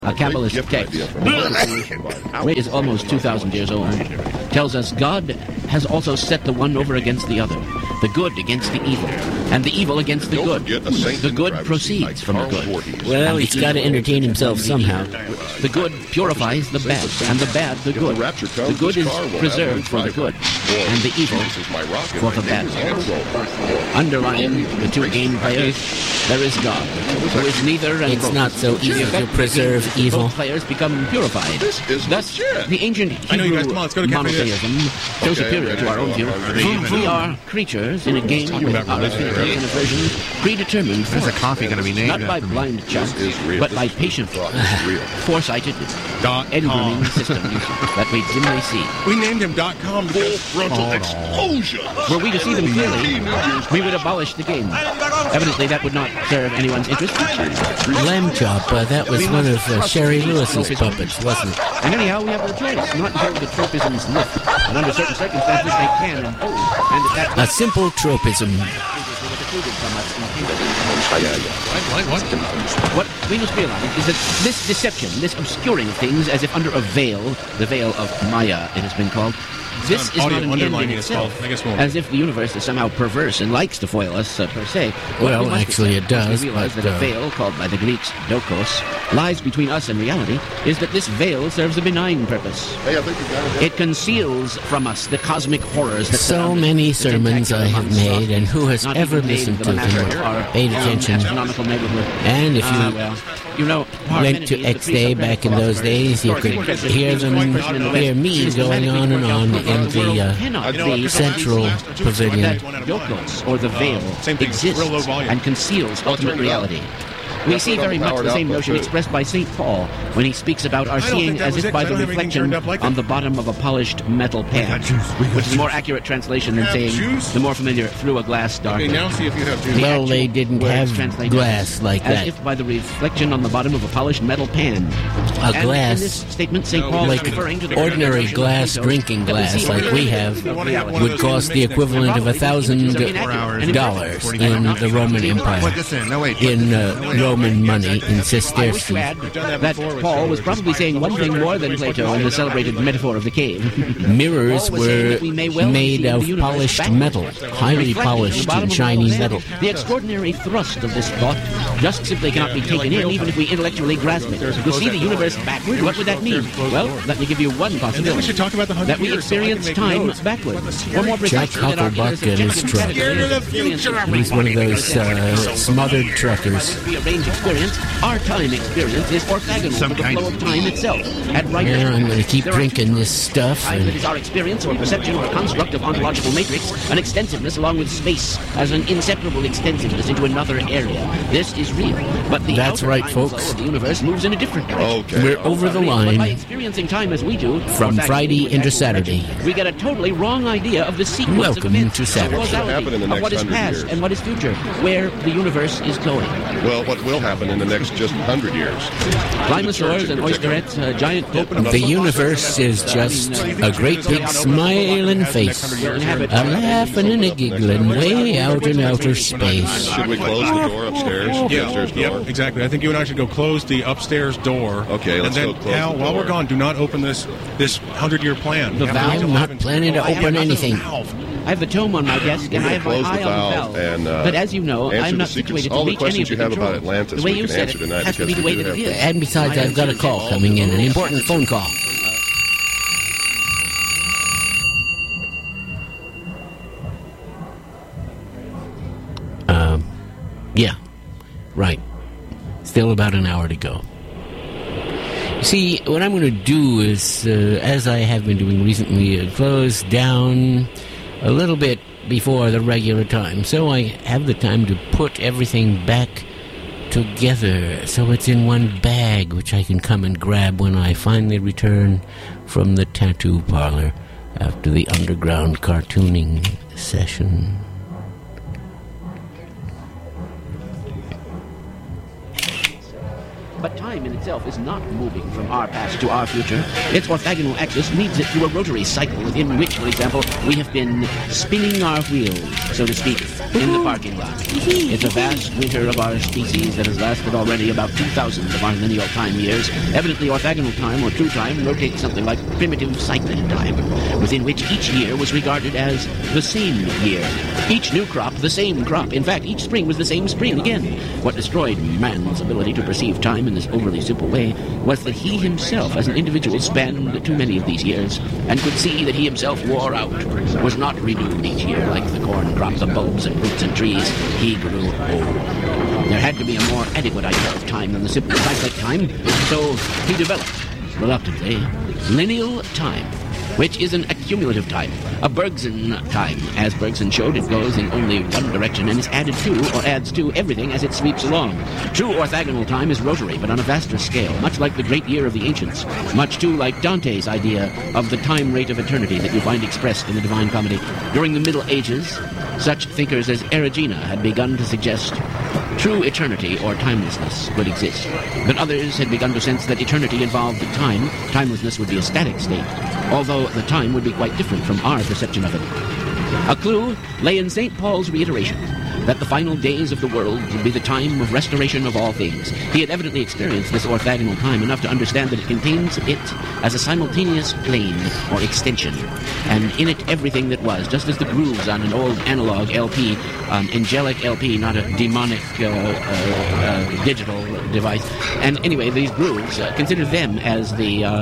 A Kabbalist text which is almost 2,000 years old, tells us God has also set the one over against the other, the good against the evil, and the evil against the good. The good proceeds from the good. Well, he's got to entertain himself somehow. The good purifies the bad, and the bad the good. The good is preserved for the good, and the evil for the bad. Underlying the two game players, there is God, who is neither and It's both. not so easy to preserve evil. Both players become purified. Thus, the ancient Hebrew monotheism, so superior to our own view, we are creatures in a game with our affinities and aversions predetermined for Where's the coffee going to be named not by after? blind chance, but by patient, foresighted, .com. end-grooming systems that we dimly see. We named him .com because Frontal explosion. Were we to see them clearly, we would abolish the game. Evidently, that would not serve anyone's interest. Lamb chop, that was one of Sherry Lewis's puppets, wasn't it? And anyhow, we have no choice, not until the tropisms lift, and under certain circumstances they can and do, and at that A simple tropism. What we must realize is that this deception, this obscuring of things as if under a veil, the veil of Maya it has been called, this is not an end in itself, as if the universe is somehow perverse and likes to foil us, per se. What Well, we must actually accept, it does, as we realize but, that a veil, called by the Greeks dokos, lies between us and reality, is that this veil serves a benign purpose. Hey, I think you got it. It conceals from us the cosmic horrors that So surround us, many the sermons I have tentacular made, and who has not ever even made listened the to them vernacular or our paid own attention? astronomical neighborhood. And if you Well, you know, went to X-Day back in those days, you could hear hear me going on and on in the central pavilion. that Dokos, or the veil, exists and conceals ultimate reality. We see very much the same notion expressed by St. Paul when he speaks about our seeing as if by the reflection on the bottom of a polished metal pan, which is a more accurate translation than saying the more familiar through a glass darkly. Okay, now see if you have juice. Well, they didn't Words have translated glass like as that. if by the reflection on the bottom of a polished metal pan. A And in glass, this statement, St. Paul like is referring to the ordinary notion of glass, Plato drinking that we glass see like we only have, of reality. would cost the equivalent of $1,000 in the Roman Empire, in Roman money, in I wish to sesterces. add that Paul was probably saying one thing more than Plato in the celebrated metaphor of the cave. Mirrors Paul was saying were that we may well made see of the universe polished backwards, metal, highly reflecting the polished bottom and of shiny the metal. The extraordinary thrust of this thought just simply cannot be taken in, even if we intellectually grasp it. To see the universe backward, what would that mean? Well, let me give you one We possibility. should talk about the 100 That we years, so I can experience make time notes. backwards. Or more Jack precisely, that our Hucklebuck and his truck. He's one of those smothered truckers. rearrange experience, our time experience is orthogonal to the flow of time itself. At right Yeah, now, I'm going to keep there are drinking this stuff. time that And is our experience or perception or construct of ontological matrix, an extensiveness along with space as an inseparable extensiveness into another area. This is real, but the That's outer right, time folks. flow of the universe moves in a different direction. Okay. we're over the But by line. experiencing time as we do, From orthogonally Friday with into actual Saturday. direction, we get a totally wrong idea of the sequence Welcome of events, to Saturday. of What's gonna causality, happen in the of what next is 100 past years? and what is future, where the universe is going. Well, what will happen in the next just 100 years? Dinosaurs and oysterettes, giant The universe is just a great big smiling face, a laughing and a giggling way out in outer space. Should we close the door upstairs? The upstairs door? Yeah, exactly. I think you and I should go close the upstairs door. Okay, let's and then, go close Al, the while door. we're gone, do not open this 100-year plan. The You have to wait valve? till I'm not 11. planning to I have open the anything. valve. I have the tome on my desk, and I have my Close the eye on the valve valve. and, But as you know, answer I'm the not secrets. situated to All the reach any of questions the you have controls. about Atlantis The way we you can said answer it tonight has to be because the way we that do it is. And besides, I've got a call coming in, an important phone call. Yeah, right. Still about an hour to go. See, what I'm going to do is, as I have been doing recently, close down a little bit before the regular time, so I have the time to put everything back together, so it's in one bag, which I can come and grab when I finally return from the tattoo parlor after the underground cartooning session. But time time in itself is not moving from our past to our future. Its orthogonal axis leads it through a rotary cycle within which, for example, we have been spinning our wheels, so to speak, in the parking lot. It's a vast winter of our species that has lasted already about 2,000 of our lineal time years. Evidently, orthogonal time, or true time, rotates something like primitive cycling time, within which each year was regarded as the same year. Each new crop, the same crop. In fact, each spring was the same spring again. What destroyed man's ability to perceive time in this overly simple way was that he himself, as an individual, spanned too many of these years, and could see that he himself wore out, was not renewed each year like the corn crop, the bulbs and roots and trees. He grew old. There had to be a more adequate idea of time than the simple cyclic time, so he developed, reluctantly, lineal time, which is an accumulative time, a Bergson time. As Bergson showed, it goes in only one direction and is added to, or adds to, everything as it sweeps along. True orthogonal time is rotary, but on a vaster scale, much like the great year of the ancients, much too like Dante's idea of the time rate of eternity that you find expressed in the Divine Comedy. During the Middle Ages, such thinkers as Erigena had begun to suggest true eternity or timelessness could exist, but others had begun to sense that eternity involved time, timelessness would be a static state, although the time would be quite different from our perception of it. A clue lay in St. Paul's reiteration that the final days of the world would be the time of restoration of all things. He had evidently experienced this orthogonal time enough to understand that it contains it as a simultaneous plane or extension, and in it everything that was, just as the grooves on an old analog LP, angelic LP, not a demonic digital device. And anyway, these grooves, consider them as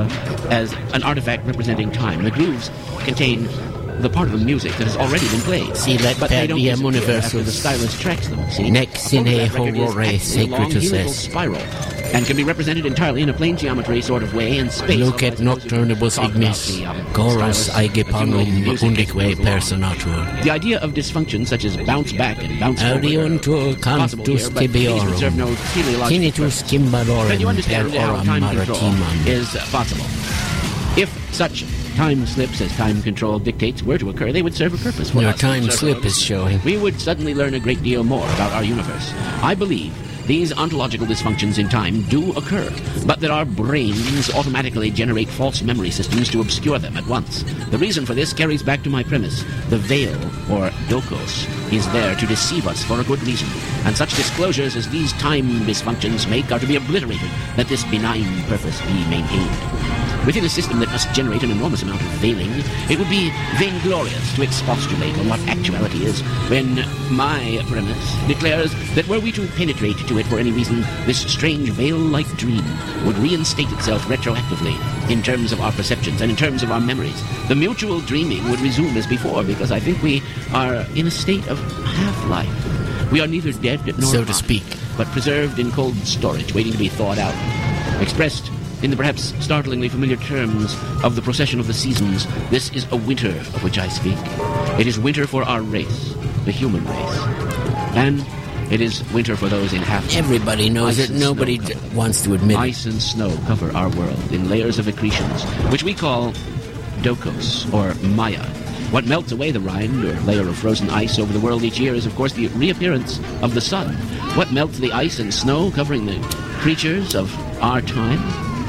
as an artifact representing time. The grooves contain the part of the music that has already been played. See, let but they don't Perdium disappear after the Universus stylus tracks them. See, Nex A in phonograph record is horrore actually a sacred long to helical ses. spiral, and can be represented entirely in a plane geometry sort of way in space. Look at nocturnibus ignis, Goros aegepanum undique personatur. The idea of dysfunction such as bounce back and bounce forward Audiuntur are possible cantus here, but these would serve no tibeorum, teleological Tinnitus purpose. But you cymbalorum per understand how ora time control maritimam. is possible. If such time slips as time control dictates were to occur, they would serve a purpose for Your us. time Serve slip a- is showing. We would suddenly learn a great deal more about our universe. I believe these ontological dysfunctions in time do occur, but that our brains automatically generate false memory systems to obscure them at once. The reason for this carries back to my premise. The veil, or dokos, is there to deceive us for a good reason, and such disclosures as these time dysfunctions make are to be obliterated, that this benign purpose be maintained. Within a system that must generate an enormous amount of veiling, it would be vainglorious to expostulate on what actuality is, when my premise declares that were we to penetrate to it for any reason, this strange veil-like dream would reinstate itself retroactively in terms of our perceptions and in terms of our memories. The mutual dreaming would resume as before, because I think we are in a state of half-life. We are neither dead nor So to alive, speak. but preserved in cold storage, waiting to be thawed out. Expressed in the perhaps startlingly familiar terms of the procession of the seasons, this is a winter of which I speak. It is winter for our race, the human race. And it is winter for those in half. Everybody knows Ice it. and Nobody snow cover. wants to admit it. Ice and snow cover our world in layers of accretions, which we call dokos, or Maya. What melts away the rind, or layer of frozen ice over the world each year, is of course the reappearance of the sun. What melts the ice and snow covering the creatures of our time?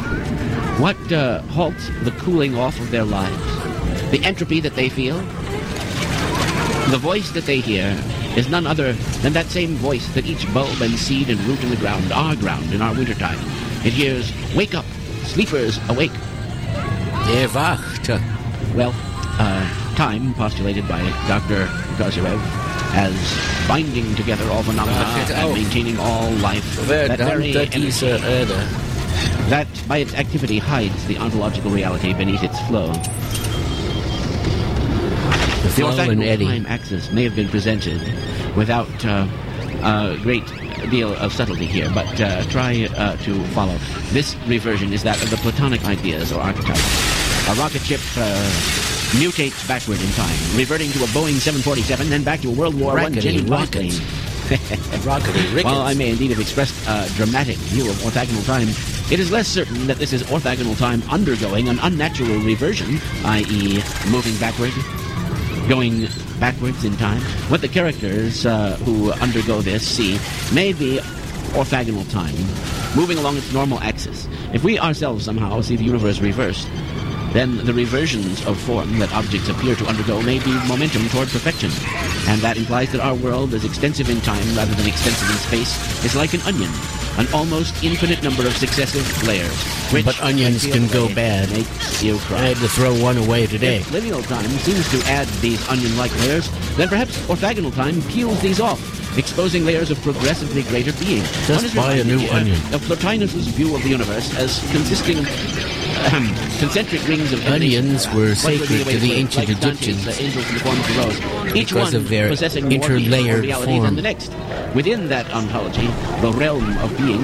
What halts the cooling off of their lives? The entropy that they feel? The voice that they hear is none other than that same voice that each bulb and seed and root in the ground, our ground in our wintertime. It hears, "Wake up, sleepers, awake." Erwacht. Well, time, postulated by Dr. Kozyrev, as binding together all phenomena and maintaining all life. That very energy, that by its activity hides the ontological reality beneath its flow. The flow and orthogonal eddy. time axis may have been presented without a great deal of subtlety here, but try to follow. This reversion is that of the Platonic ideas or archetypes. A rocket ship mutates backward in time, reverting to a Boeing 747, then back to a World War I Jenny plane. Rockety rickets. While I may indeed have expressed a dramatic view of orthogonal time, it is less certain that this is orthogonal time undergoing an unnatural reversion, i.e. moving backward, going backwards in time. What the characters who undergo this see may be orthogonal time, moving along its normal axis. If we ourselves somehow see the universe reversed, then the reversions of form that objects appear to undergo may be momentum toward perfection. And that implies that our world, as extensive in time rather than extensive in space, is like an onion, an almost infinite number of successive layers. Which, but onions can go bad. Makes you cry. I had to throw one away today. If lineal time seems to add these onion-like layers, then perhaps orthogonal time peels these off, exposing layers of progressively greater being. Just buy a new onion. Of Plotinus' view of the universe as consisting of concentric rings of onions were sacred to the ancient Egyptians each because one of their possessing interlayered more form. than the next. Within that ontology, the realm of being,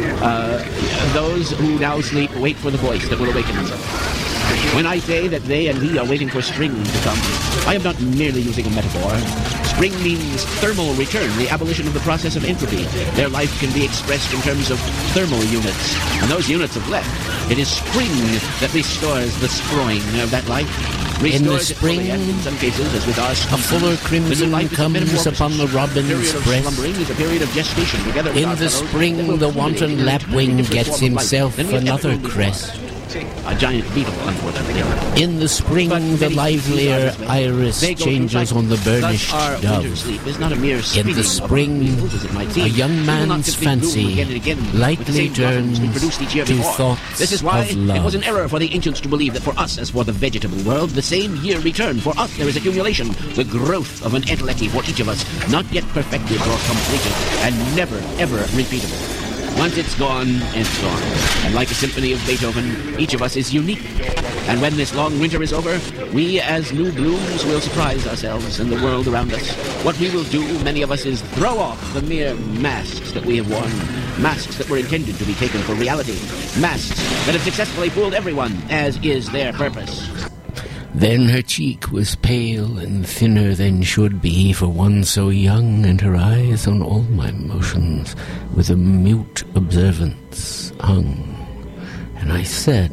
those who now sleep wait for the voice that will awaken them. When I say that they and we are waiting for spring to come, I am not merely using a metaphor. Spring means thermal return, the abolition of the process of entropy. Their life can be expressed in terms of thermal units, and those units have left. It is spring that restores the sproing of that life. In the spring, in some cases, as with us, a fuller crimson comes upon the robin's breast. Is a period of gestation. Together in the spring, the wanton lapwing gets himself another crest. A giant beetle, unfortunately. In the spring, the livelier iris changes on the burnished dove. Is not a mere in the spring, a young man's fancy lightly turns to thoughts This is why of love. It was an error for the ancients to believe that for us, as for the vegetable world, the same year return. For us, there is accumulation, the growth of an intellect for each of us, not yet perfected or completed, and never, ever repeatable. Once it's gone, it's gone. And like a symphony of Beethoven, each of us is unique. And when this long winter is over, we as new blooms will surprise ourselves and the world around us. What we will do, many of us, is throw off the mere masks that we have worn. Masks that were intended to be taken for reality. Masks that have successfully fooled everyone, as is their purpose. Then her cheek was pale and thinner than should be for one so young, and her eyes on all my motions with a mute observance hung. And I said,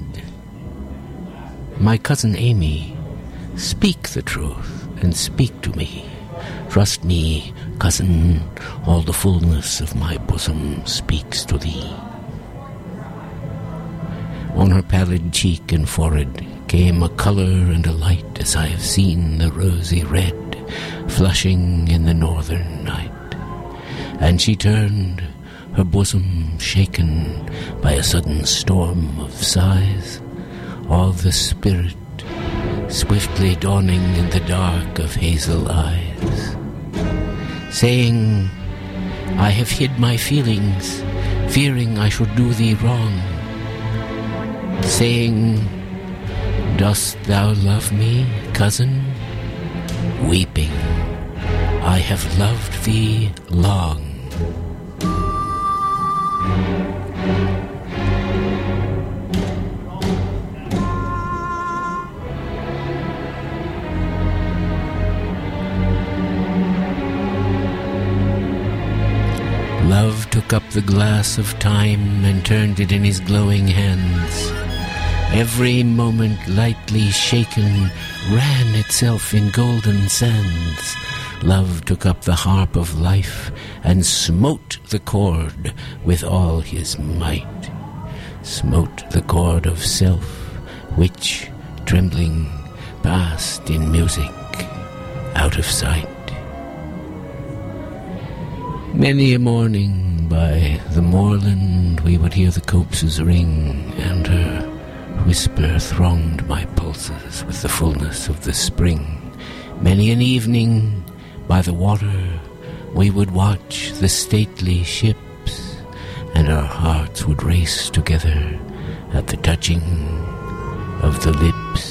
"My cousin Amy, speak the truth and speak to me. Trust me, cousin, all the fullness of my bosom speaks to thee." On her pallid cheek and forehead came a color and a light, as I have seen the rosy red flushing in the northern night. And she turned, her bosom shaken by a sudden storm of sighs, all the spirit swiftly dawning in the dark of hazel eyes, saying, "I have hid my feelings, fearing I should do thee wrong," saying, "Dost thou love me, cousin?" Weeping, "I have loved thee long." Love took up the glass of time and turned it in his glowing hands. Every moment lightly shaken ran itself in golden sands. Love took up the harp of life and smote the chord with all his might. Smote the chord of self, which, trembling, passed in music out of sight. Many a morning by the moorland we would hear the copses ring, and her whisper thronged my pulses with the fullness of the spring. Many an evening by the water we would watch the stately ships, and our hearts would race together at the touching of the lips.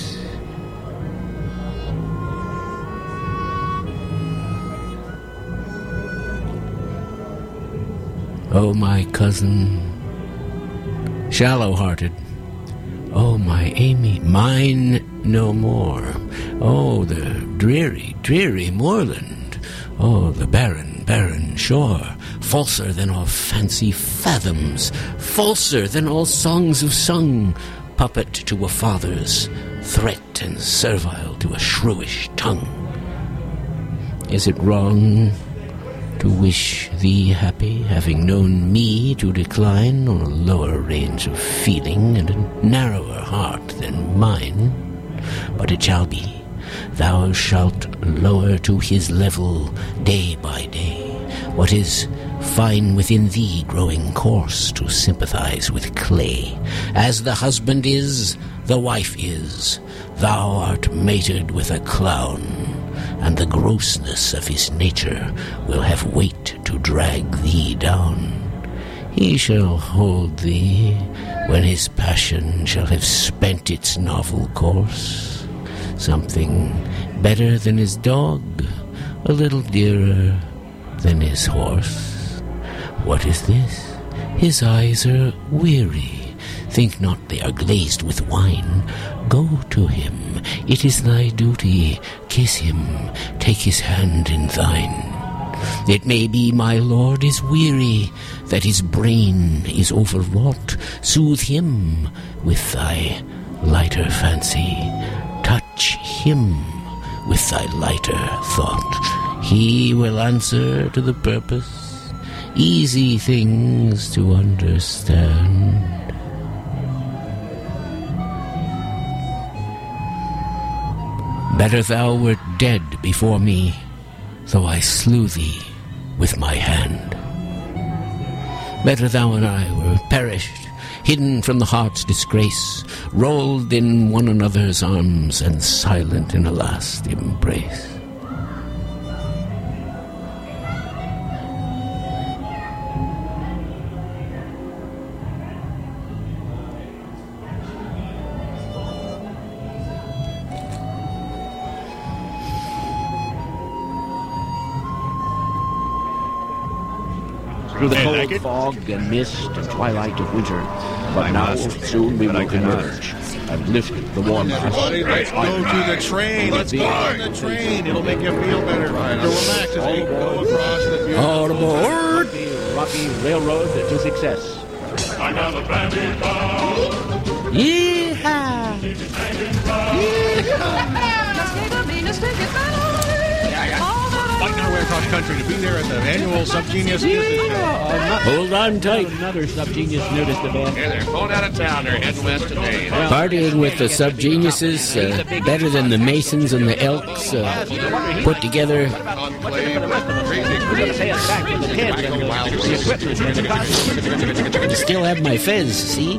Oh, my cousin, shallow-hearted. Oh, my Amy, mine no more. Oh, the dreary, dreary moorland. Oh, the barren, barren shore. Falser than all fancy fathoms. Falser than all songs have sung. Puppet to a father's threat and servile to a shrewish tongue. Is it wrong to wish thee happy, having known me to decline on a lower range of feeling and a narrower heart than mine. But it shall be. Thou shalt lower to his level day by day what is fine within thee, growing coarse to sympathize with clay. As the husband is, the wife is. Thou art mated with a clown, and the grossness of his nature will have weight to drag thee down. He shall hold thee when his passion shall have spent its novel course. Something better than his dog, a little dearer than his horse. What is this? His eyes are weary. Think not they are glazed with wine. Go to him. It is thy duty. Kiss him. Take his hand in thine. It may be my lord is weary, that his brain is overwrought. Soothe him with thy lighter fancy. Touch him with thy lighter thought. He will answer to the purpose. Easy things to understand. Better thou wert dead before me, though I slew thee with my hand. Better thou and I were perished, hidden from the heart's disgrace, rolled in one another's arms and silent in a last embrace. Through the cold fog and mist and twilight of winter, but now soon we will emerge and lift the warm mass. Let's go to the train. Let's go on the train. It'll make you feel better. Relax as we go across the beautiful... All aboard! Rocky railroad to success. Another bandit ball. Yeehaw! Fighting our way across country to be there at the annual Subgenius Business Show. Hold on tight. Another Subgenius nudist event. Hey, they're going out of town. They're heading west today. Partying with the Subgeniuses, better than the Masons and the Elks put together. You still have my fez, see?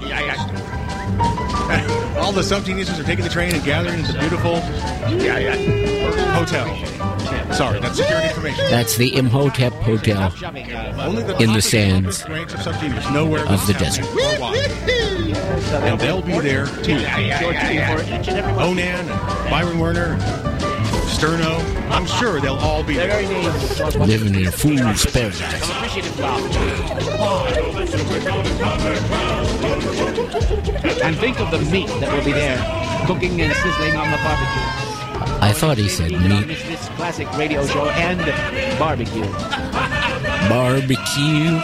All the Subgeniuses are taking the train and gathering at the beautiful hotel. Sorry, that's security information. That's the Imhotep Hotel in the sands of the desert. And they'll be there too. Onan and Byron Werner, Sterno. I'm sure they'll all be there. Living in a fool's paradise. And think of the meat that will be there, cooking and sizzling on the barbecue. I thought he said meat. This classic radio show and barbecue. Barbecue.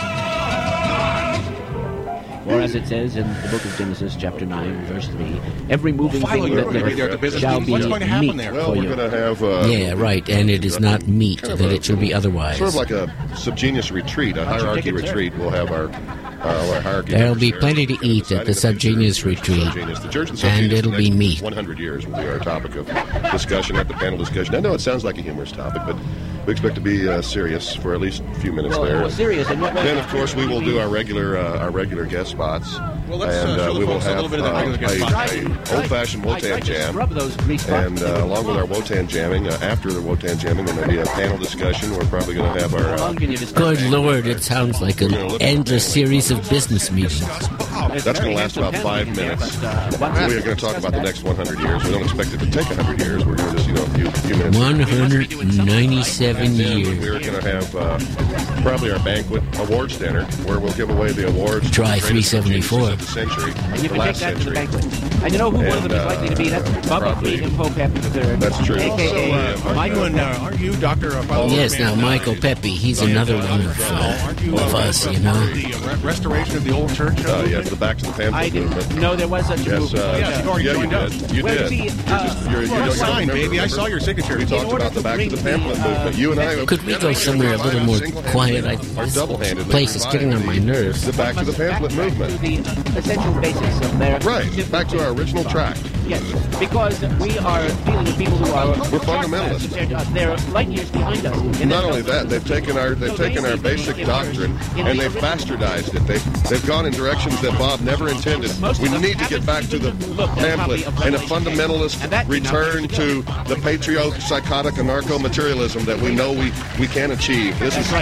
Or as it says in the book of Genesis, chapter 9, verse 3, every moving thing that liveth shall be meat Well, for we're you. going to have... Yeah, right, and it is not meat, that it shall be otherwise. Sort of like a Subgenius retreat, a hierarchy retreat. We'll have our hierarchy. There'll be plenty to eat at the Subgenius retreat, and it'll be meat. 100 years will be our topic of discussion at the panel discussion. I know it sounds like a humorous topic, but we expect to be serious for at least a few minutes there. Serious in what way? Then, of course, we will do our regular guest spots, Well, let's and we will a have little bit of that regular guest spot. a old-fashioned Wotan jam. And along with our Wotan jamming, after the Wotan jamming, then there'll be a panel discussion. We're probably going to have our... Good Lord, it sounds like an endless series of business meetings. That's going to last about 5 minutes. We are going to talk about the next 100 years. We don't expect it to take 100 years. We're going to just, a few minutes. 197 years. We're going to have probably our banquet awards dinner, where we'll give away the awards. Try 374. the century, And you the can last take that to the century. banquet. And you know who one of them is likely to be? That's Bubba Freedom Pope Happy III. That's true. A.K.A. Michael. Aren't you Dr. Yes, now Michael Pepe, he's another one of us, you know. The restoration of the old church? Yeah, for the Back to the Pamphlet I didn't movement. know there was such a Yes, movement. you've already joined up. You Well, did. see, You don't signed, remember, baby. I saw your signature. We talked about the Back to the Pamphlet movement. You and I. Could we go somewhere a little more quiet? This place is getting on my nerves. The Back to the Pamphlet movement. To the essential basis of their... Right, back to our original track. Yes, because we are dealing with people who are... We're fundamentalists. Compared to us. They're light years behind us. Not only that, they've taken our basic doctrine and they've bastardized it. They've gone in directions that Bob never intended. We need to get back to the pamphlet and a fundamentalist return to the patriot-psychotic anarcho-materialism that we know we can achieve. This is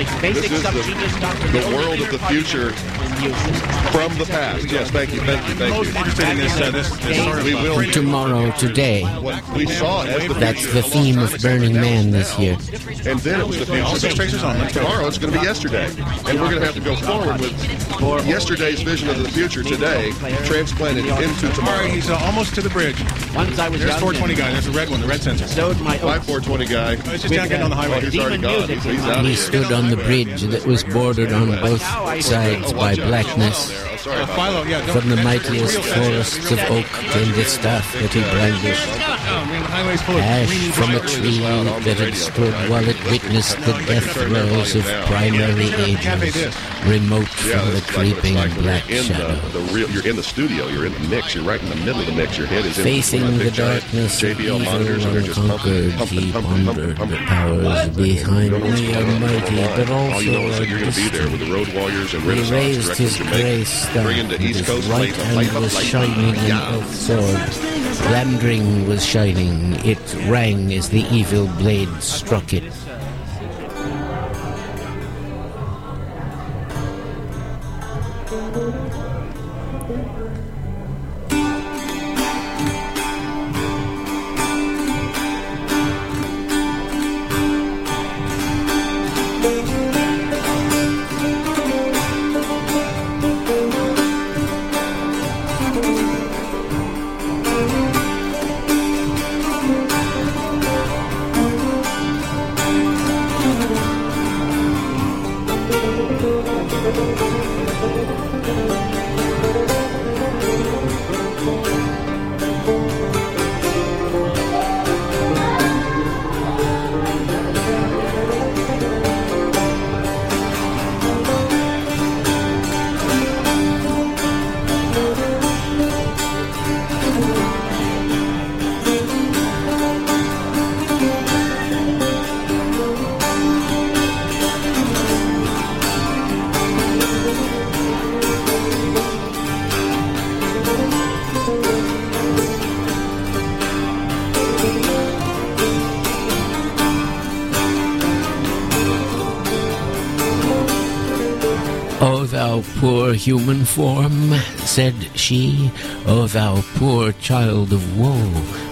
the world of the future from the past. Yes, thank you. Most interested in this sort of... We will Tomorrow, today. What we saw as the That's the theme of Burning Man this year. And then it was the future. Tomorrow it's going to be yesterday. And we're going to have to go forward with yesterday's vision of the future today, transplanted into All tomorrow. right, he's almost to the bridge. Once I was There's young 420 guy. There's a red one, the red sensor. sowed my My oats. 420 guy. It's just not getting on the highway. He's already gone. He's out He of here. stood on the bridge that was bordered on both sides by blackness. Sorry about Philo, yeah. don't- From the that's mightiest real forests of oak came the staff that he brandished. the highway's full of Ash green from a fibers. tree that had stood while it witnessed the death throes of primary ages, remote Yeah, from the that's like what it's creeping like when black you're in shadow. you're in the studio, you're in the mix, you're right in the middle of the mix, your head is in Facing one of the big giant darkness of JBL evil monitors and they're just unconquered, he pondered the powers behind me are mighty, but all you know also is that you're going to be there with the road warriors and He Renaissance raised directors his Jamaica, grey staff, bringing the and East his Coast right hand was shining an elf sword. Lamdring was shining, it rang as the evil blade struck it. O thou poor human form, said she, O thou poor child of woe,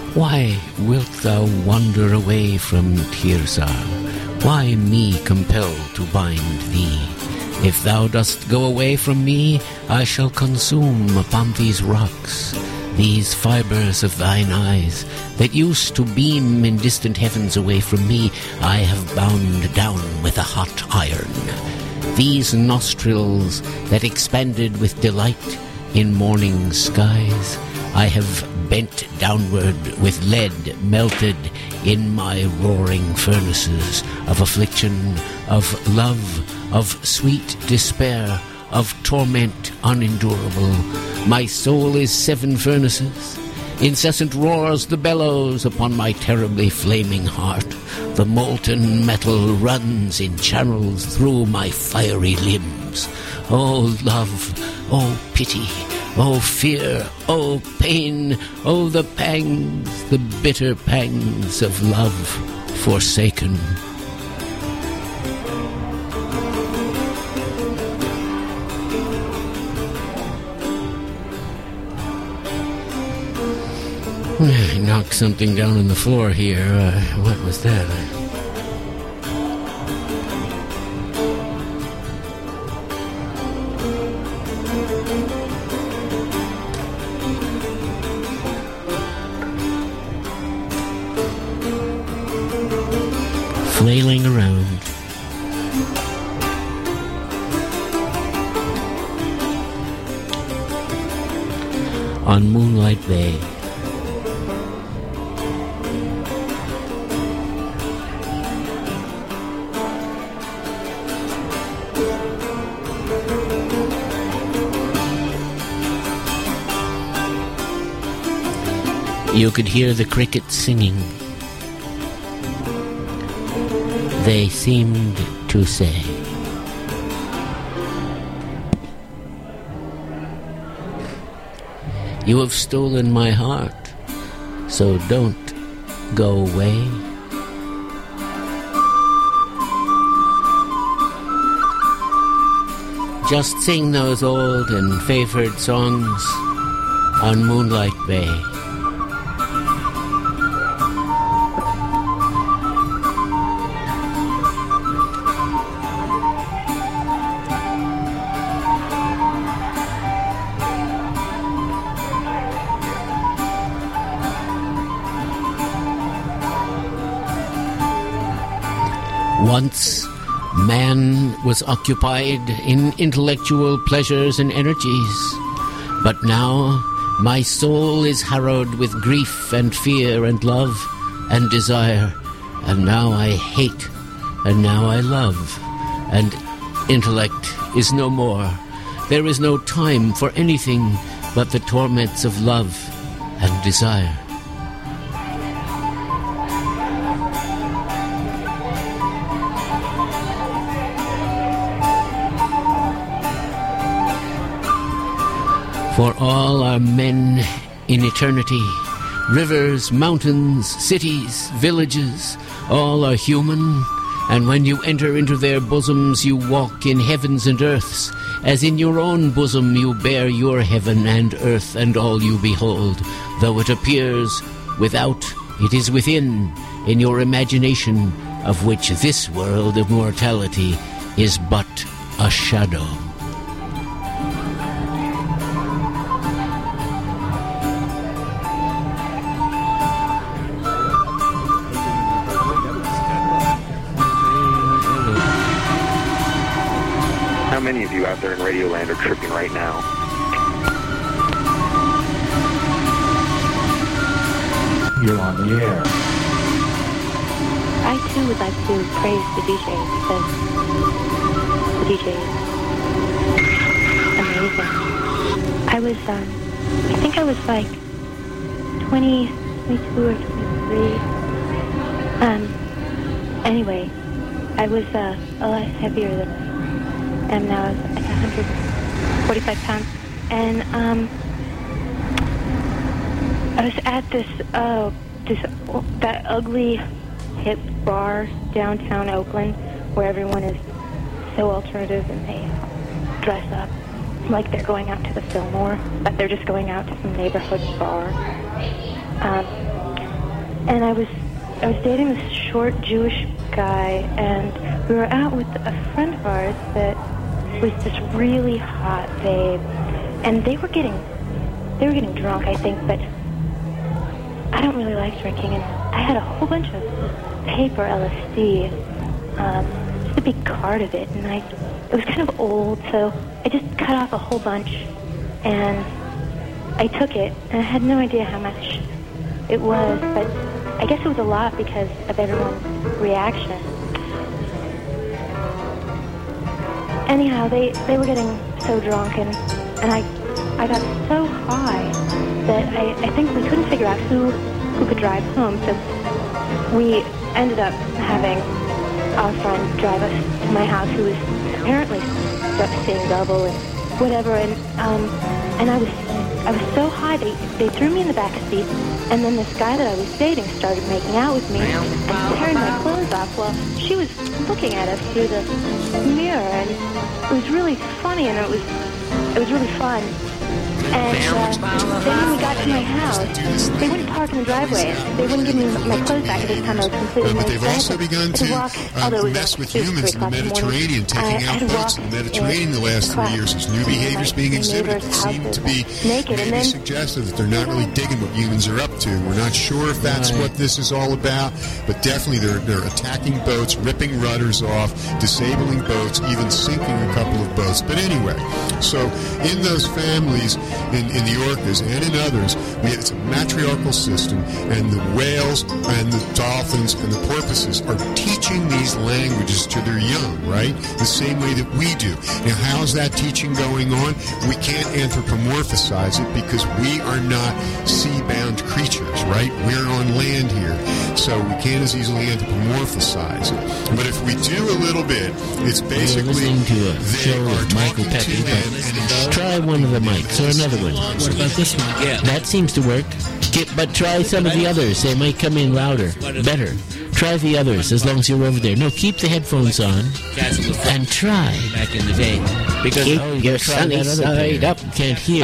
why wilt thou wander away from Tirzah? Why me compel to bind thee? If thou dost go away from me, I shall consume upon these rocks, these fibers of thine eyes, that used to beam in distant heavens away from me, I have bound down with a hot iron. These nostrils that expanded with delight in morning skies, I have bent downward with lead melted in my roaring furnaces of affliction, of love, of sweet despair, of torment unendurable. My soul is 7 furnaces. Incessant roars the bellows upon my terribly flaming heart. The molten metal runs in channels through my fiery limbs. Oh love, oh pity, oh fear, oh pain, oh the pangs, the bitter pangs of love forsaken. I knocked something down on the floor here. What was that? flailing around. On Moonlight Bay. You could hear the crickets singing. They seemed to say, "You have stolen my heart, so don't go away." Just sing those old and favored songs on Moonlight Bay. Once, man was occupied in intellectual pleasures and energies, but now my soul is harrowed with grief and fear and love and desire, and now I hate, and now I love, and intellect is no more. There is no time for anything but the torments of love and desire. For all are men in eternity. Rivers, mountains, cities, villages, all are human. And when you enter into their bosoms, you walk in heavens and earths. As in your own bosom you bear your heaven and earth and all you behold. Though it appears without, it is within, in your imagination, of which this world of mortality is but a shadow. How many of you out there in Radioland are tripping right now? You're on the air. I too would like to praise the DJ because the DJ is amazing. I think I was like 22 or 23. Anyway, I was a lot heavier than I am now. I was like 145 pounds. And I was at that ugly hip bar downtown Oakland where everyone is so alternative and they dress up like they're going out to the Fillmore, but they're just going out to some neighborhood bar. And I was dating this short Jewish guy, and we were out with a friend of ours that was this really hot babe, and they were getting drunk, I think, but I don't really like drinking, and I had a whole bunch of paper LSD, just a big card of it, and it was kind of old, so I just cut off a whole bunch, and I took it, and I had no idea how much it was, but I guess it was a lot because of everyone's reaction. Anyhow, they were getting so drunk, and I got so high that I think we couldn't figure out who could drive home, so we ended up having our friend drive us to my house, who was apparently seeing double and whatever, and I was so high they threw me in the back seat, and then this guy that I was dating started making out with me and tearing my clothes off while she was looking at us through the mirror, and it was really funny, and it was really fun. And then when we got to my house, they wouldn't park in the driveway. They wouldn't give me my clothes back at this time. I was completely But they've also begun to mess with humans in the Mediterranean, taking out boats in the Mediterranean the last 3 years. There's new behaviors being exhibited that seem to be maybe suggestive that they're not really digging what humans are up to. We're not sure if that's what this is all about, but definitely they're attacking boats, ripping rudders off, disabling boats, even sinking a couple of boats. But anyway, so in those families, in the orcas and in others, it's a matriarchal system, and the whales and the dolphins and the porpoises are teaching these languages to their young, right? The same way that we do. Now, how's that teaching going on? We can't anthropomorphize it because we are not sea-bound creatures, right? We're on land here, so we can't as easily anthropomorphize it. But if we do a little bit, it's basically listening to a show with Michael Pepe. Try one of the mics or another one. What about this one? Yeah, that seems to work. But try some of the others. They might come in louder, better. Try the others as long as you're over there. No, keep the headphones on and try. Back in the day, because keep your sunny side up. Can't hear.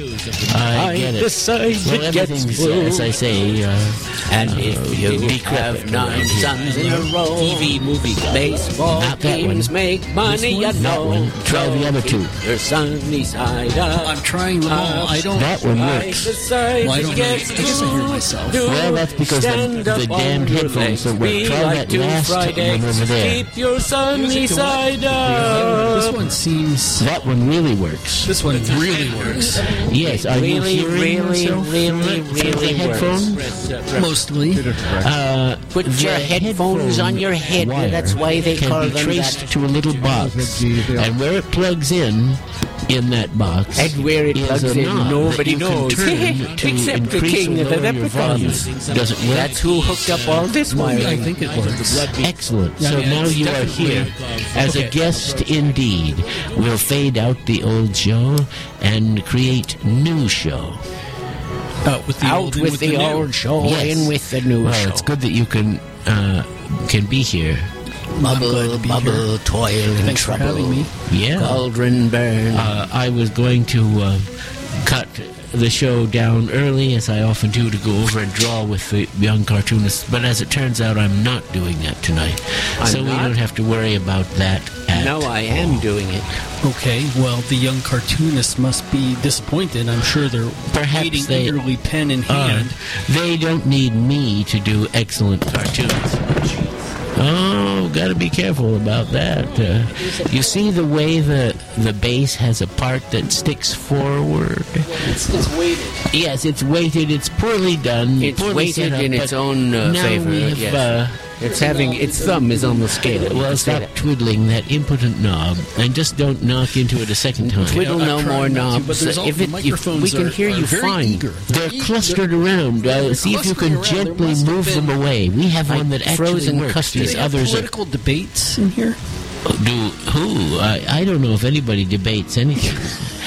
I get it. The side well, everything's as I say. And if you have 9 sons in a row, TV movie, baseball teams make money. You know. Try the other two. Your sunny side up. I'm trying them all. I don't. That one works. Well, I don't know. I guess I hear myself. Well, that's because the damned headphones don't work. Try that last one over there. Keep your sunny side up. This one seems... That one really works. This one really works. Yes, are you hearing yourself through the headphone? Mostly. Put your headphones on your head. That's why they call them that. Can be traced to a little box. And where it plugs in that box, and where it plugs in, nobody knows. Except the king of the leprechauns. Does it work? That's who hooked up all this wiring. I think it works. Excellent. So now you are here as a guest indeed. We'll fade out the old show and create new show. Out with the old show, yes. In with the new show. It's good that you can be here. Bubble, toil, and Thanks trouble. For having me. Yeah. Cauldron burn. I was going to cut the show down early, as I often do, to go over and draw with the young cartoonists. But as it turns out, I'm not doing that tonight. So we don't have to worry about that. No, I am doing it. Okay, well, the young cartoonists must be disappointed. I'm sure they're waiting eagerly, pen in hand. They don't need me to do excellent cartoons. Oh, got to be careful about that. You see the way the base has a part that sticks forward? It's weighted. Yes, it's weighted. It's poorly done. It's poorly weighted in its own favor. Yes. It's having its thumb is on the scale. Well, stop twiddling that impotent knob and just don't knock into it a second time. Twiddle no more knobs. But we can hear you fine. They're clustered around. See if you can gently move them away. We have one that actually works. These others political debates in here. Who? I don't know if anybody debates anything.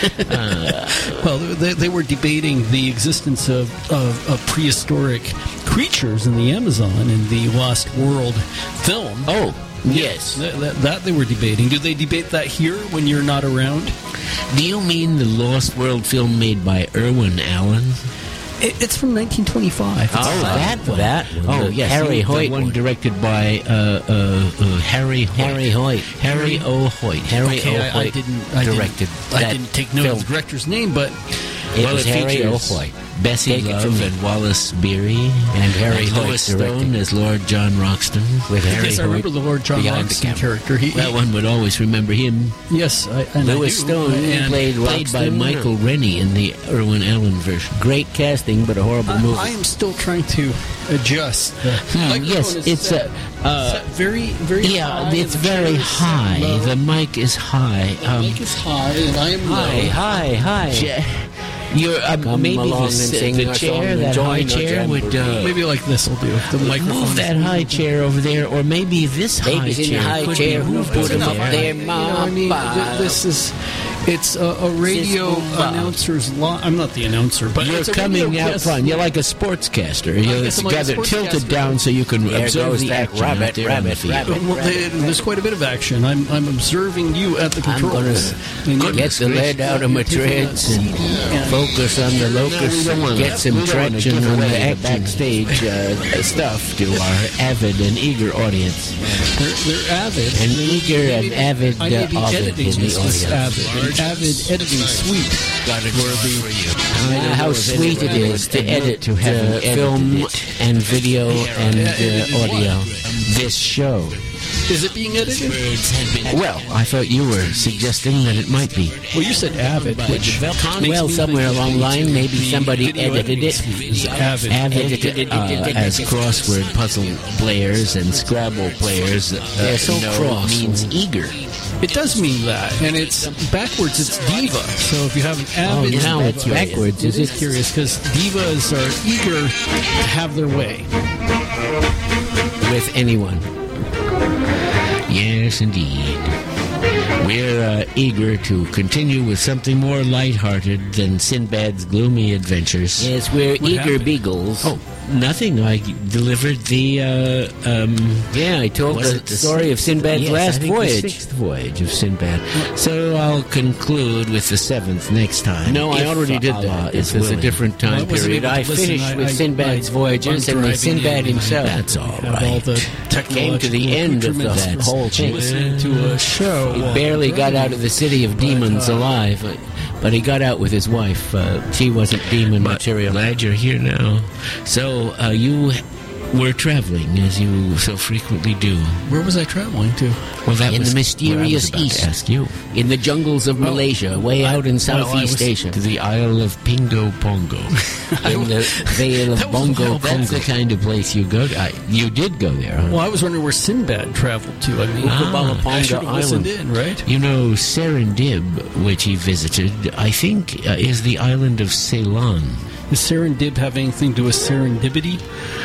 Well, they were debating the existence of prehistoric creatures in the Amazon in the Lost World film. Oh, yes. That they were debating. Do they debate that here when you're not around? Do you mean the Lost World film made by Irwin Allen? It's from 1925. That one. Oh, yes. Harry Hoyt. The one directed by Harry Hoyt. Harry Hoyt. Harry O. Hoyt. Harry O. Hoyt directed I didn't take note of the director's name, but it was Harry O. Hoyt. Bessie Love and Wallace Beery and Harry Lewis Stone as Lord John Roxton. With Harry Hoyt. I remember the Lord John Roxton character. That one would always remember him. Yes, Lewis Stone played by Michael Rennie in the Irwin Allen version. Great casting, but a horrible movie. I am still trying to adjust. Yes, it's very, very. Yeah, high, it's very high. Low. The mic is high. The mic is high, and I am low. High. You're maybe the chair, that high chair would maybe like this will do. The microphone. Move that high chair over there, or maybe this high chair. In the high chair. Who put him up there, Mom? This is. It's a radio announcer's line. I'm not the announcer, but you're coming out front. You're like a sportscaster. You got it tilted down so you can observe the action. Rabbit. There's quite a bit of action. I'm observing you at the controls. Get the lead out of my treads and focus on the locus and get some traction on the backstage stuff to our avid and eager audience. They're avid. And eager and avid I may be editing in the this audience. an avid editing suite. How sweet it is to edit film and video and audio. This show. Is it being edited? Well, I thought you were suggesting that it might be. Well, you said avid, which well, somewhere along the line, maybe somebody edited it. Avid. As crossword puzzle players and Scrabble players, so cross means eager. It does mean that, and it's backwards. It's diva. So if you have an avid, now it's backwards. It is curious because divas are eager to have their way with anyone. Yes, indeed. We're eager to continue with something more lighthearted than Sinbad's gloomy adventures. Yes, we're eager beagles. Oh, nothing. I delivered the, I told the story of Sinbad's last voyage. The 6th voyage of Sinbad. So I'll conclude with the 7th next time. No, I already did that. This was a different time period. I finished with Sinbad's voyages and with Sinbad himself. That's all right. Came to the end of the whole thing. Listening to a show. He barely got out of the city of demons alive, but he got out with his wife. She wasn't demon material. Glad you're here now. So you were traveling, as you so frequently do. Where was I traveling to? Well, that in was the mysterious east. To ask you. In the jungles of Malaysia, way out in Southeast Asia. To the Isle of Pingo Pongo. In the Vale of Bongo. That's the kind of place you go to. You did go there, huh? Well, I was wondering where Sinbad traveled to. I mean, I should have listened in, right? You know, Serendib, which he visited, I think is the island of Ceylon. Does Serendib have anything to do with serendipity?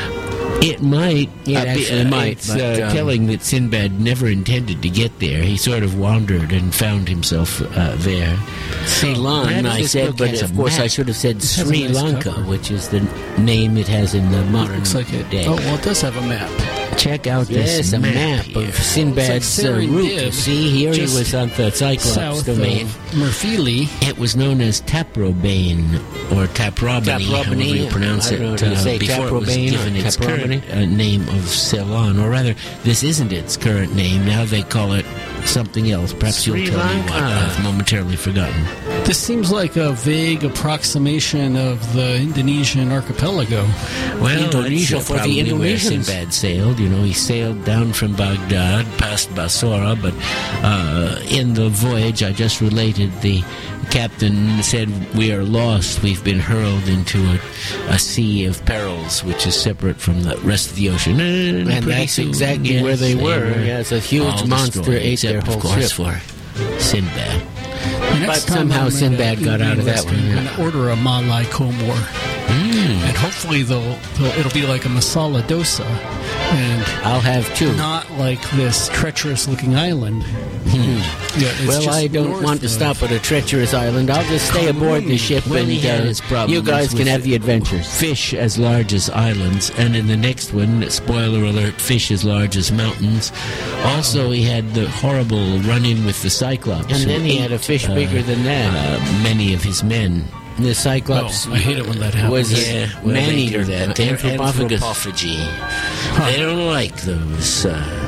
It might. It might. Telling that Sinbad never intended to get there. He sort of wandered and found himself there. Ceylon, I said, but of course I should have said Sri Lanka, which is the name it has in the modern day. Oh, well, it does have a map. Check out this map of Sinbad's route. See, here he was on the Cyclops domain. Murphili. It was known as Taprobane, or Taprobane, however you pronounce it, before it was given its current name of Ceylon. Or rather, this isn't its current name. Now they call it something else. Perhaps you'll tell me what I've momentarily forgotten. This seems like a vague approximation of the Indonesian archipelago. Well, Indonesia for the Indonesians. Sinbad sailed. You know, he sailed down from Baghdad, past Basora, but in the voyage I just related, the captain said, "We are lost. We've been hurled into a sea of perils, which is separate from the rest of the ocean." And that's exactly where they were. Yes, a huge monster ate their whole ship. For Sinbad. But somehow Sinbad got out of that one. I'm going to order a Malai Komor. And hopefully it'll be like a masala dosa. And I'll have two. Not like this treacherous-looking island. Yeah, well, I don't want to stop at a treacherous island. I'll just stay aboard the ship and you guys can have the adventures. Fish as large as islands, and in the next one, spoiler alert, fish as large as mountains. Also, he had the horrible run-in with the Cyclops. And then he had a fish bigger than that. Many of his men. The Cyclops I hate it when that happens. Was man-eater, that anthropophagy. They don't like those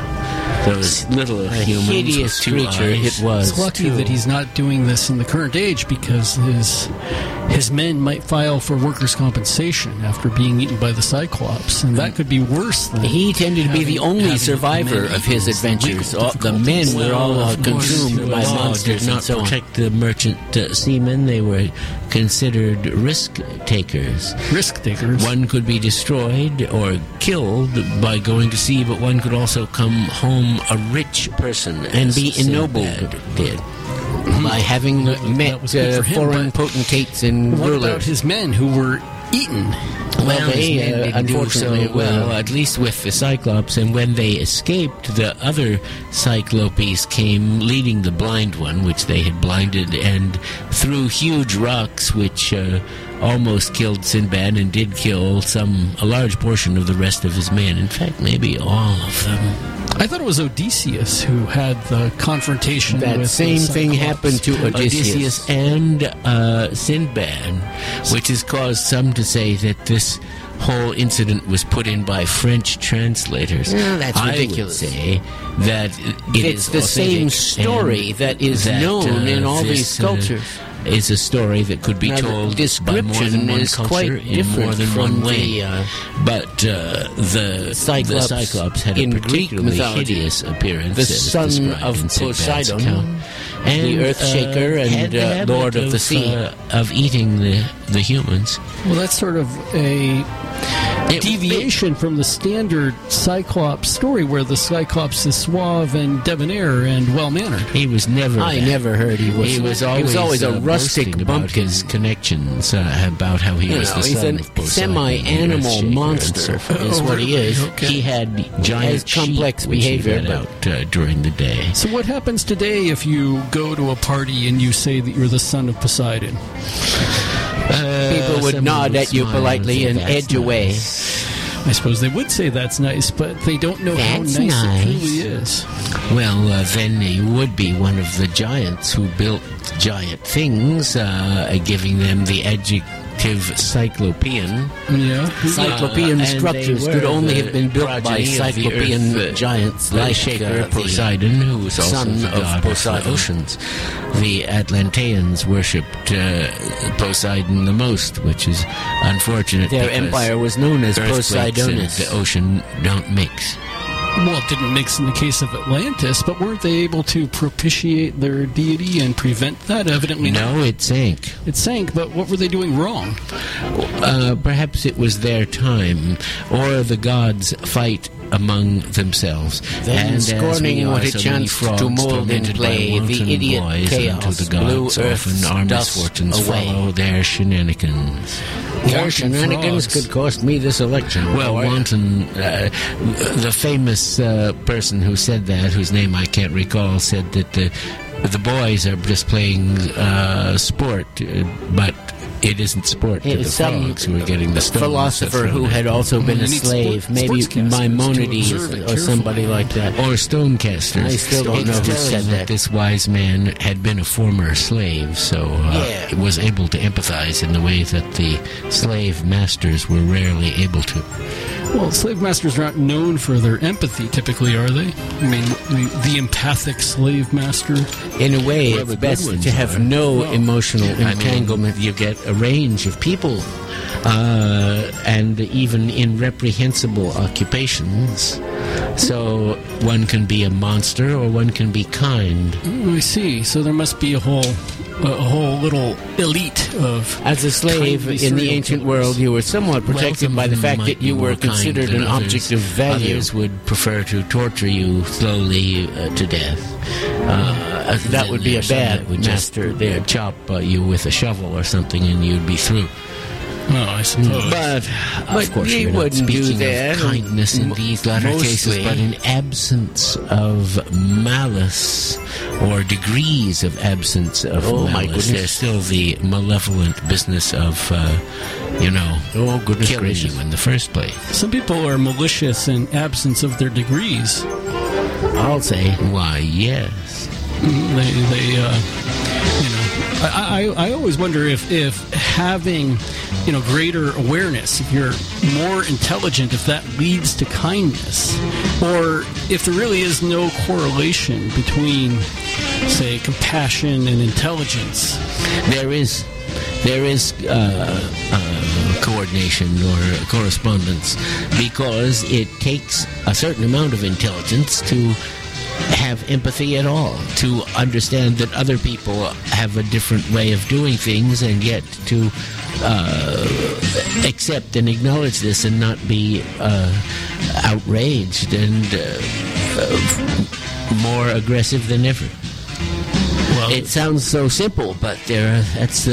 little humans. Hideous creature it was. It's lucky that he's not doing this in the current age, because his men might file for workers' compensation after being eaten by the Cyclops, and that could be worse than... He tended to be the only survivor of his adventures. The men were all consumed by monsters did not protect the merchant seamen. They were considered risk-takers. Risk-takers? One could be destroyed or killed by going to sea, but one could also come home a rich person and be ennobled. By having met foreign potentates and rulers. What about his men who were eaten? Well, they unfortunately, at least with the Cyclops, and when they escaped, the other Cyclopes came leading the blind one, which they had blinded, and threw huge rocks, which almost killed Sinbad and did kill a large portion of the rest of his men. In fact, maybe all of them. I thought it was Odysseus who had the confrontation that with same thing happened to Odysseus and Sinbad, which has caused some to say that this whole incident was put in by French translators. No, that's ridiculous. I would say that it's the same story that is known in all these cultures. Is a story that could be told by more than one culture in more than one way. But the Cyclops had a particularly hideous appearance. The son of Poseidon, and the Earthshaker, and Lord of the Sea. Of eating the humans. Well, that's sort of a deviation from the standard Cyclops story, where the Cyclops is suave and debonair and well-mannered. He was never. I never heard he was. He was always a rustic bumpkin. His connections about how he was the son of Poseidon. He's a semi-animal monster, is what he is. Okay. He had giant complex behavior out during the day. So what happens today if you go to a party and you say that you're the son of Poseidon? People would nod at you politely and edge away. I suppose they would say that's nice, but they don't know how nice it really is. Well, then he would be one of the giants who built giant things, giving them the adjective Cyclopean. Yeah. Cyclopean structures could only have been built by Cyclopean giants like Poseidon, who was also son the god of the oceans. The Atlanteans worshipped Poseidon the most, which is unfortunate. Their empire was known as Poseidonus. The ocean don't mix. Well, it didn't mix in the case of Atlantis, but weren't they able to propitiate their deity and prevent that? Evidently no, it sank. It sank, but what were they doing wrong? Perhaps it was their time, or the gods fight among themselves. Then, scorning what it chanced to mold in play, the idiot chaos the gods blew Earth's often our dust misfortunes away. Follow their shenanigans. Your shenanigans could cost me this election. Well, wanton, the famous person who said that, whose name I can't recall, said that the boys are just playing sport, but it isn't sport to the frogs who are getting the stones. Philosopher who had also been a slave, maybe Maimonides or somebody like that. Or Stonecasters. I still don't know who said that. This wise man had been a former slave, so was able to empathize in the way that the slave masters were rarely able to. Well, slave masters are not known for their empathy, typically, are they? I mean, the empathic slave master? In a way, it's best to have no emotional entanglement. You get a range of people, and even in reprehensible occupations. So one can be a monster or one can be kind. I see. So there must be a whole little elite of... As a slave in the ancient world, you were somewhat protected by the fact that you were considered an object of value. Others would prefer to torture you slowly to death. That would be a bad master. They'd chop you with a shovel or something and you'd be through. Oh, I suppose. But of course, we wouldn't do that. Kindness in these latter cases, but in absence of malice or degrees of absence of malice, there's still the malevolent business of, killing you in the first place. Some people are malicious in absence of their degrees. I'll say. Why, yes. I always wonder if having, greater awareness, if you're more intelligent, if that leads to kindness, or if there really is no correlation between, say, compassion and intelligence. There is coordination or correspondence, because it takes a certain amount of intelligence to have empathy at all, to understand that other people have a different way of doing things, and yet to accept and acknowledge this and not be outraged and more aggressive than ever. Well, it sounds so simple, but that's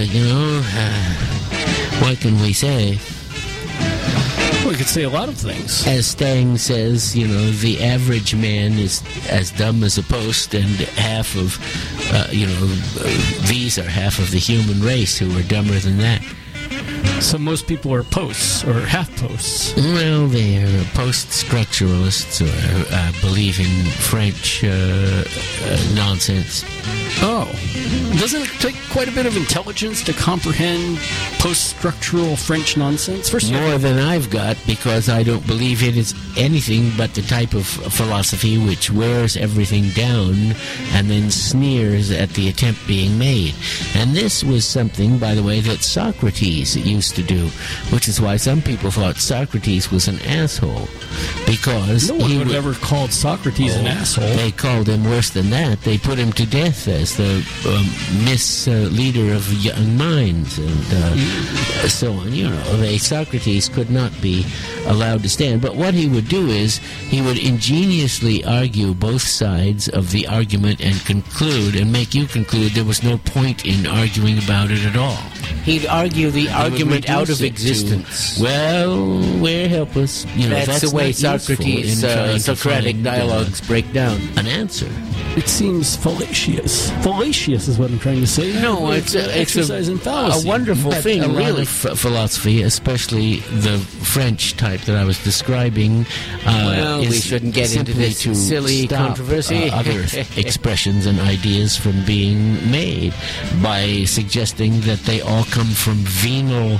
what can we say? Well, we could say a lot of things. As Stang says, the average man is as dumb as a post, and half of, these are half of the human race who are dumber than that. So most people are posts or half posts. Well, they're post-structuralists or believe in French nonsense. Oh. Doesn't it take quite a bit of intelligence to comprehend post-structural French nonsense? More than I've got, because I don't believe it is anything but the type of philosophy which wears everything down and then sneers at the attempt being made. And this was something, by the way, that Socrates used to do, which is why some people thought Socrates was an asshole, because no one would have ever called Socrates an asshole. They called him worse than that. They put him to death as the misleader of young minds and so on. You know, Socrates could not be allowed to stand. But what he would do is he would ingeniously argue both sides of the argument and make you conclude there was no point in arguing about it at all. He'd argue the argument out of existence. Well, we're helpless. You know, that's the way Socrates, Socratic dialogues break down an answer. It seems fallacious. Fallacious is what I'm trying to say. No, it's exercise in fallacy. A wonderful thing, a really. Philosophy, especially the French type that I was describing, we shouldn't get into this silly controversy. Other expressions and ideas from being made by suggesting that they all come from venal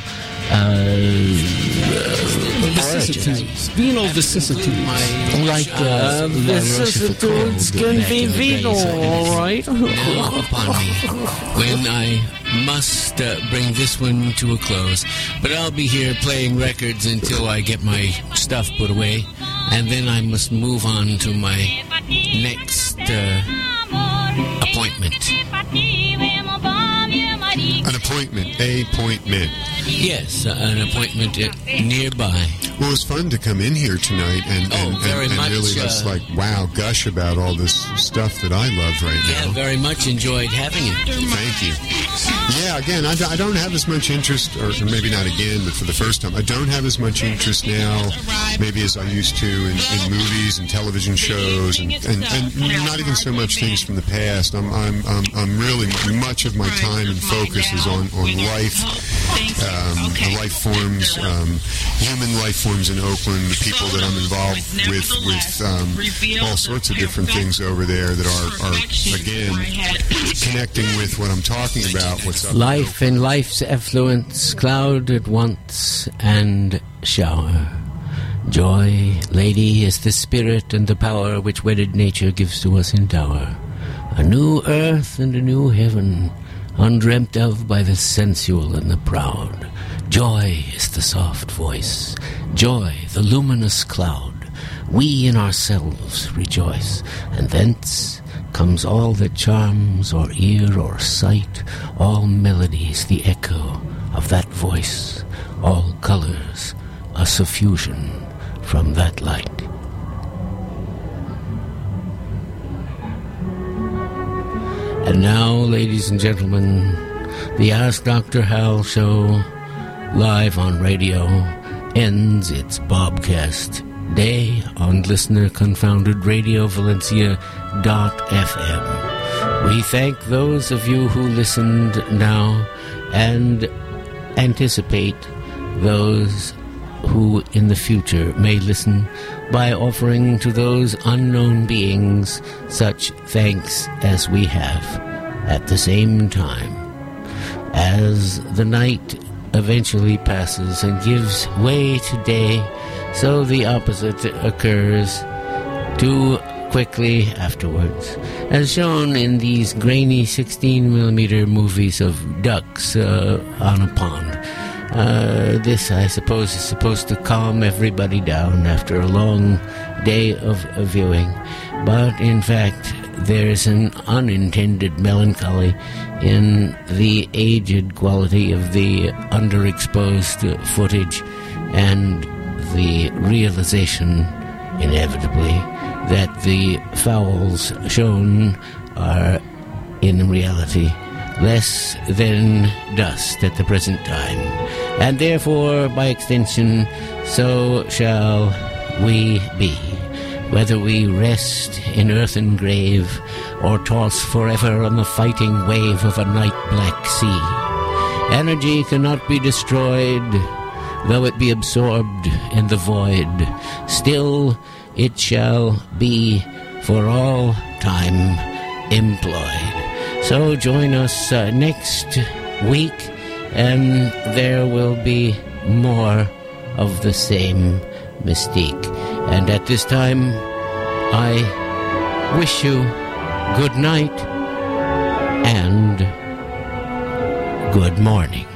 vicissitudes. Venal vicissitudes. Like vicissitudes can be venal, all right? Now upon me, when I must bring this one to a close, but I'll be here playing records until I get my stuff put away, and then I must move on to my next appointment. An appointment. Yes, an appointment nearby. Well, it was fun to come in here tonight and very much, really just gush about all this stuff that I love right now. Yeah, very much enjoyed having you. Thank you. Yeah, again, I don't have as much interest, or maybe not again, but for the first time, I don't have as much interest now, maybe as I used to, in movies and television shows, and not even so much things from the past. I'm really much of my time and focus is on life, life forms, human life forms in Oakland, the people that I'm involved with all sorts of different things over there that are again connecting with what I'm talking about. What's up? Life and life's effluence, cloud at once and shower. Joy, lady, is the spirit and the power which wedded nature gives to us in dower. A new earth and a new heaven, undreamt of by the sensual and the proud. Joy is the soft voice, joy the luminous cloud. We in ourselves rejoice, and thence comes all that charms or ear or sight, all melodies the echo of that voice, all colors a suffusion from that light. And now, ladies and gentlemen, the Ask Dr. Hal show, live on radio, ends its Bobcast day on listener-confounded Radio Valencia.fm. We thank those of you who listened now and anticipate those who in the future may listen by offering to those unknown beings such thanks as we have at the same time. As the night eventually passes and gives way to day, so the opposite occurs too quickly afterwards, as shown in these grainy 16mm movies of ducks on a pond. This, I suppose, is supposed to calm everybody down after a long day of viewing. But, in fact, there's an unintended melancholy in the aged quality of the underexposed footage and the realization, inevitably, that the fouls shown are, in reality, less than dust at the present time, and therefore, by extension, so shall we be, whether we rest in earthen grave or toss forever on the fighting wave of a night black sea. Energy cannot be destroyed, though it be absorbed in the void. Still it shall be for all time employed. So join us next week, and there will be more of the same mystique. And at this time, I wish you good night and good morning.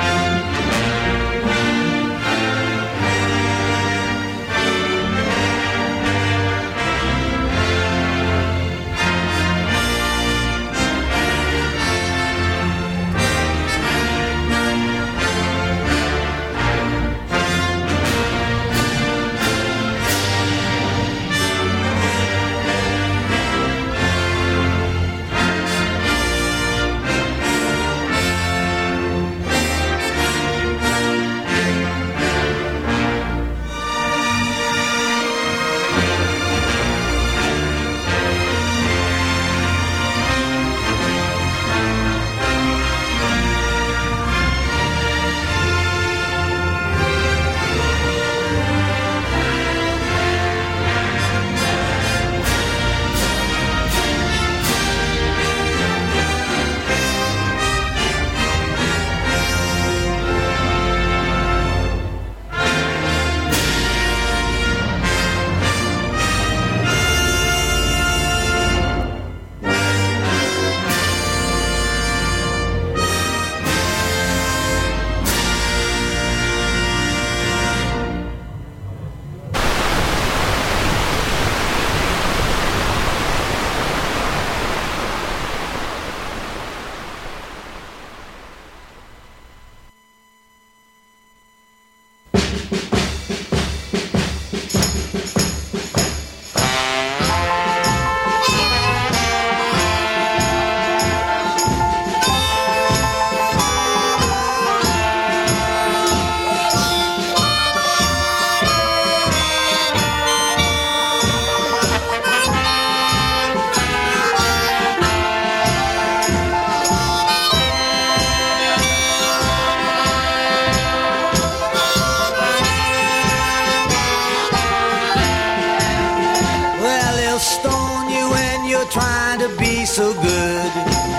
So good.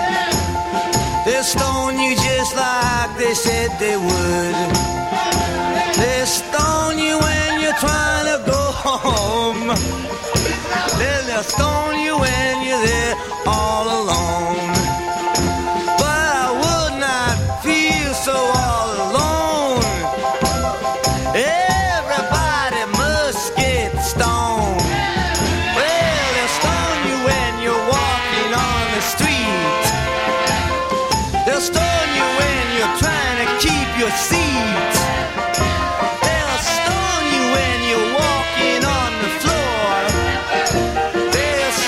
They'll stone you just like they said they would. They'll stone you when you're trying to go home. They'll stone you when you're there all alone. But I would not feel so all alone. Everybody must get stoned. Well, they'll stone you when you're walking on the street. They'll stone you when you're trying to keep your seat. They'll stone you when you're walking on the floor. They'll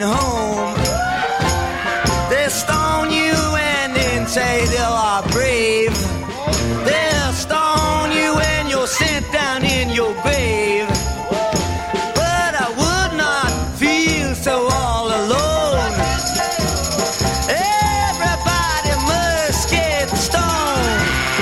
home. They'll stone you and then say they are brave. They'll stone you when you're sent down in your grave. But I would not feel so all alone. Everybody must get stoned.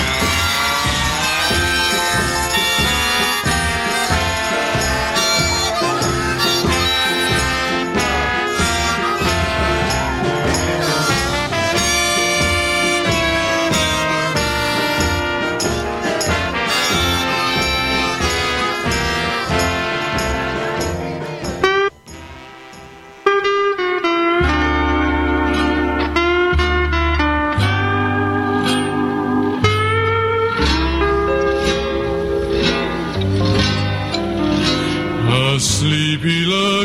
Sleepy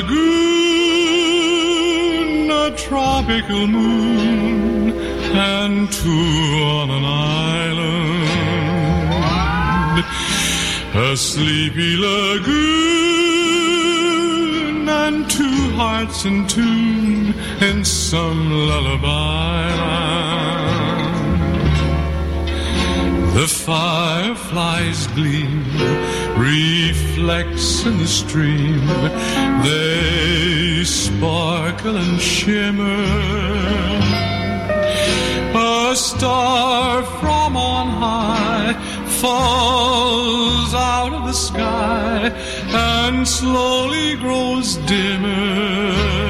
lagoon, a tropical moon, and two on an island. A sleepy lagoon, and two hearts in tune in some lullaby land. The fireflies gleam, reflects in the stream. They sparkle and shimmer. A star from on high falls out of the sky and slowly grows dimmer.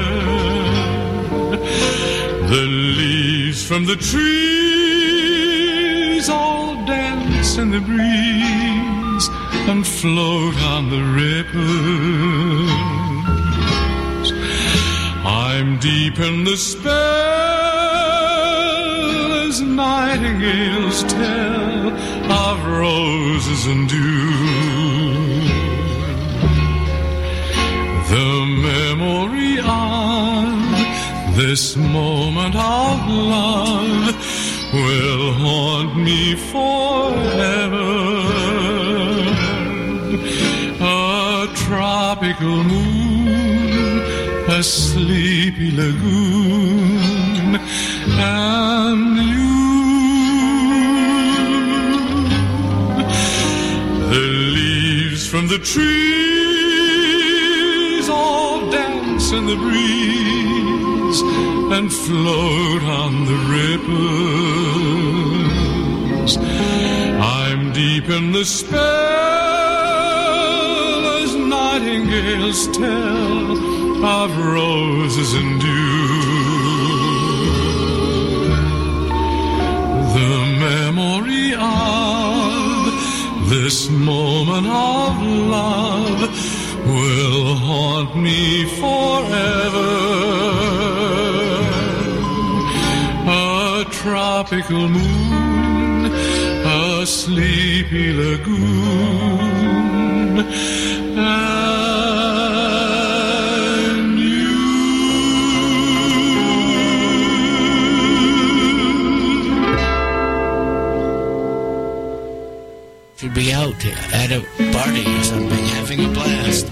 The leaves from the trees all dance in the breeze and float on the ripples. I'm deep in the spell as nightingales tell of roses and dew. The memory of this moment of love will haunt me forever. A tropical moon, a sleepy lagoon, and you. The leaves from the trees all dance in the breeze and float on the ripples. I'm deep in the spell nightingales tell of roses and dew. The memory of this moment of love will haunt me forever. A tropical moon, a sleepy lagoon, and you. Should be out at a party or something, having a blast.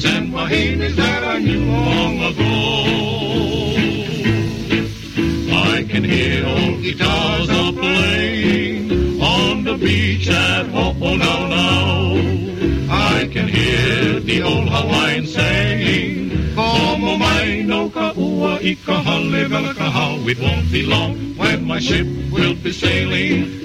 Mahanis and Mahinis that I knew long ago. I can hear old guitars a-playing on the beach at Ho'onaunau. I can hear the old Hawaiian saying, Como mai no ka ua I ka hale vela ka hau. It won't be long when my ship will be sailing